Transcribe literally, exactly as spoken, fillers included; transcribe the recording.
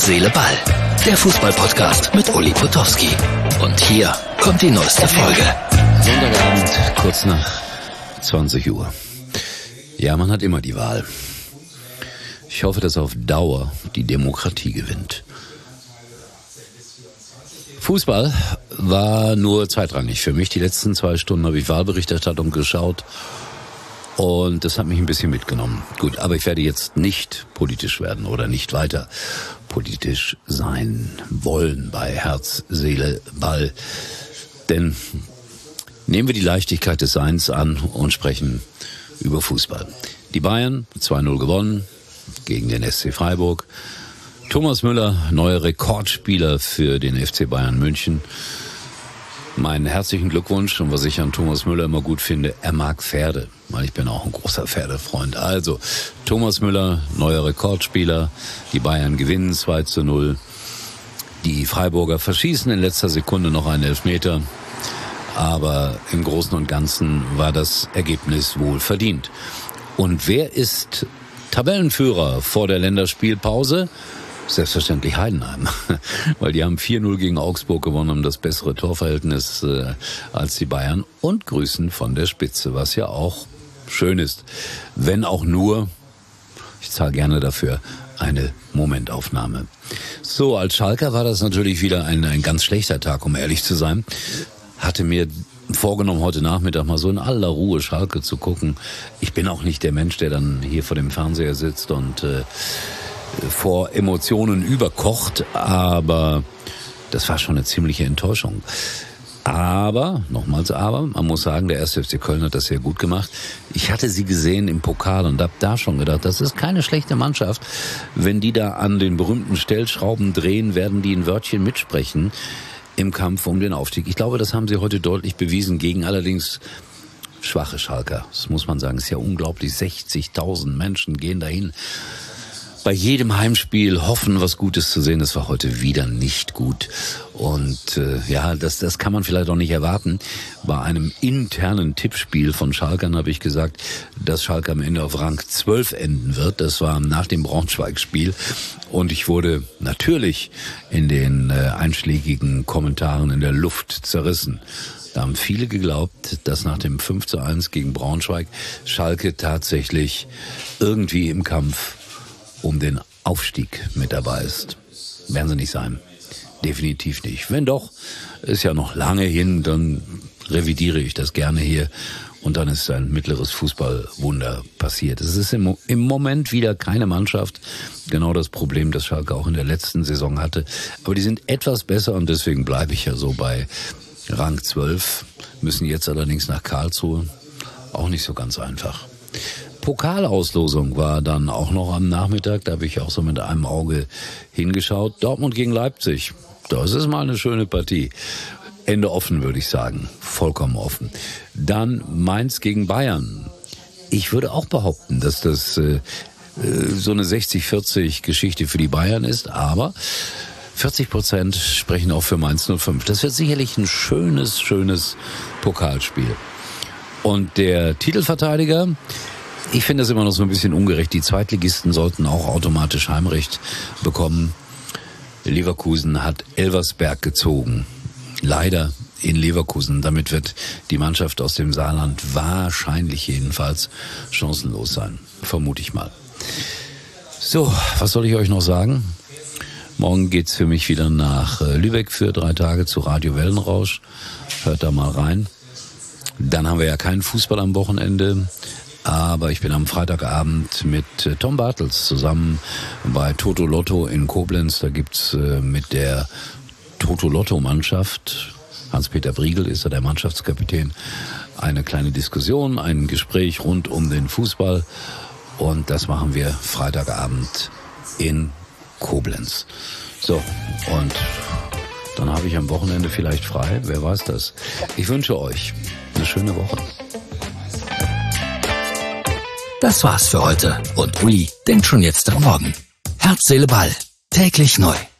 Herz, Seele, Ball. Der Fußball-Podcast mit Uli Potowski. Und hier kommt die neueste Folge. Sonntagabend, kurz nach zwanzig Uhr. Ja, man hat immer die Wahl. Ich hoffe, dass auf Dauer die Demokratie gewinnt. Fußball war nur zweitrangig für mich. Die letzten zwei Stunden habe ich Wahlberichterstattung geschaut und das hat mich ein bisschen mitgenommen. Gut, aber ich werde jetzt nicht politisch werden oder nicht weiter politisch sein wollen bei Herz, Seele, Ball. Denn nehmen wir die Leichtigkeit des Seins an und sprechen über Fußball. Die Bayern, zwei null gewonnen gegen den S C Freiburg. Thomas Müller, neuer Rekordspieler für den F C Bayern München. Meinen herzlichen Glückwunsch, und was ich an Thomas Müller immer gut finde, er mag Pferde, weil ich bin auch ein großer Pferdefreund. Also, Thomas Müller, neuer Rekordspieler, die Bayern gewinnen zwei zu null. Die Freiburger verschießen in letzter Sekunde noch einen Elfmeter, aber im Großen und Ganzen war das Ergebnis wohl verdient. Und wer ist Tabellenführer vor der Länderspielpause? Selbstverständlich Heidenheim, weil die haben vier null gegen Augsburg gewonnen, haben das bessere Torverhältnis äh, als die Bayern und grüßen von der Spitze, was ja auch schön ist. Wenn auch nur, ich zahle gerne dafür, eine Momentaufnahme. So, als Schalker war das natürlich wieder ein, ein ganz schlechter Tag, um ehrlich zu sein. Hatte mir vorgenommen, heute Nachmittag mal so in aller Ruhe Schalke zu gucken. Ich bin auch nicht der Mensch, der dann hier vor dem Fernseher sitzt und äh, vor Emotionen überkocht, aber das war schon eine ziemliche Enttäuschung. Aber, nochmals aber, man muss sagen, der erste F C Köln hat das sehr gut gemacht. Ich hatte sie gesehen im Pokal und habe da schon gedacht, das ist keine schlechte Mannschaft. Wenn die da an den berühmten Stellschrauben drehen, werden die ein Wörtchen mitsprechen im Kampf um den Aufstieg. Ich glaube, das haben sie heute deutlich bewiesen gegen allerdings schwache Schalker. Das muss man sagen, ist ja unglaublich. sechzigtausend Menschen gehen dahin. Bei jedem Heimspiel hoffen, was Gutes zu sehen. Das war heute wieder nicht gut. Und äh, ja, das, das kann man vielleicht auch nicht erwarten. Bei einem internen Tippspiel von Schalkern habe ich gesagt, dass Schalke am Ende auf Rang zwölf enden wird. Das war nach dem Braunschweig-Spiel. Und ich wurde natürlich in den äh, einschlägigen Kommentaren in der Luft zerrissen. Da haben viele geglaubt, dass nach dem fünf zu eins gegen Braunschweig Schalke tatsächlich irgendwie im Kampf um den Aufstieg mit dabei ist. Werden sie nicht sein. Definitiv nicht. Wenn doch, ist ja noch lange hin, dann revidiere ich das gerne hier und dann ist ein mittleres Fußballwunder passiert. Es ist im, im Moment wieder keine Mannschaft. Genau das Problem, das Schalke auch in der letzten Saison hatte. Aber die sind etwas besser und deswegen bleibe ich ja so bei Rang zwölf. Müssen jetzt allerdings nach Karlsruhe. Auch nicht so ganz einfach. Pokalauslosung war dann auch noch am Nachmittag, da habe ich auch so mit einem Auge hingeschaut. Dortmund gegen Leipzig, das ist mal eine schöne Partie. Ende offen, würde ich sagen, vollkommen offen. Dann Mainz gegen Bayern. Ich würde auch behaupten, dass das äh, so eine sechzig vierzig Geschichte für die Bayern ist, aber vierzig Prozent sprechen auch für Mainz null fünf. Das wird sicherlich ein schönes, schönes Pokalspiel. Und der Titelverteidiger, ich finde das immer noch so ein bisschen ungerecht. Die Zweitligisten sollten auch automatisch Heimrecht bekommen. Leverkusen hat Elversberg gezogen. Leider in Leverkusen. Damit wird die Mannschaft aus dem Saarland wahrscheinlich jedenfalls chancenlos sein. Vermute ich mal. So, was soll ich euch noch sagen? Morgen geht's für mich wieder nach Lübeck für drei Tage zu Radio Wellenrausch. Hört da mal rein. Dann haben wir ja keinen Fußball am Wochenende. Aber ich bin am Freitagabend mit Tom Bartels zusammen bei Toto Lotto in Koblenz. Da gibt's mit der Toto Lotto Mannschaft, Hans-Peter Briegel ist da der Mannschaftskapitän, eine kleine Diskussion, ein Gespräch rund um den Fußball. Und das machen wir Freitagabend in Koblenz. So, und dann habe ich am Wochenende vielleicht frei, wer weiß das. Ich wünsche euch eine schöne Woche. Das war's für heute und Uli denkt schon jetzt am Morgen. Herz, Seele, Ball. Täglich neu.